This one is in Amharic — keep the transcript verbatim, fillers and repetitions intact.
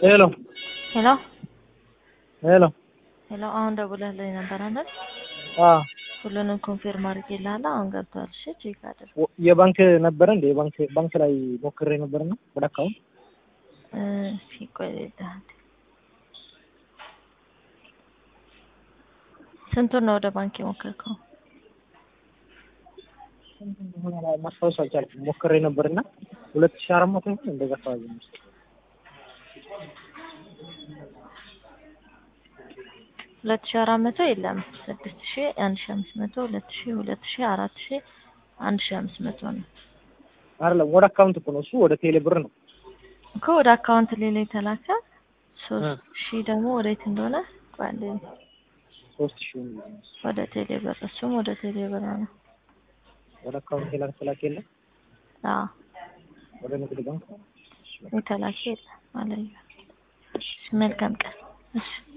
ሄሎ ሄሎ ሄሎ ሄሎ አሁን ደውለህልኝ ነበር አይደል? አዎ ሁሉንም ኮንፊርም አድርጌልሃለሁ። አሁን ገብቷል። እሺ ቼክ አድርግ። የባንክ ነበር እንዴ? የባንክ ባንክ ላይ ሞክሬ ነበርና ወደ አካውንት እሺ ቆይ ልሂድ። ስንቱን ነው ወደ ባንክ የሞከርከው? ማስታወስ አልቻልኩም። ሞክሬ ነበርና ሁለት ሺህ አራት መቶ ነው እንደዛ አካባቢ ነው። ሁለት ሺህ አራት መቶ የለም። ስድስት ሺህ አንድ ሺህ አምስት መቶ ሁለት ሺህ ሁለት ሺህ አራት ሺህ አንድ ሺህ አምስት መቶ ነው። አይደለም ወደ አካውንት እኮ ነው እሱ ወደ ቴሌ ብር ነው እኮ ወደ አካውንት ሌላ የተላከ ሶስት ሺህ ደግሞ ወዴት እንደሆነ ቋንዴ ሶስት ሺህ ወደ ቴሌ ብር እሱም ወደ ቴሌ ብር ነው። ወደ አካውንት ቴሌ ተላከ የለም? አዎ ወደ ንግድ ባንክ የተላከ የለም ማለት ነው። መልካም ቀን። እሺ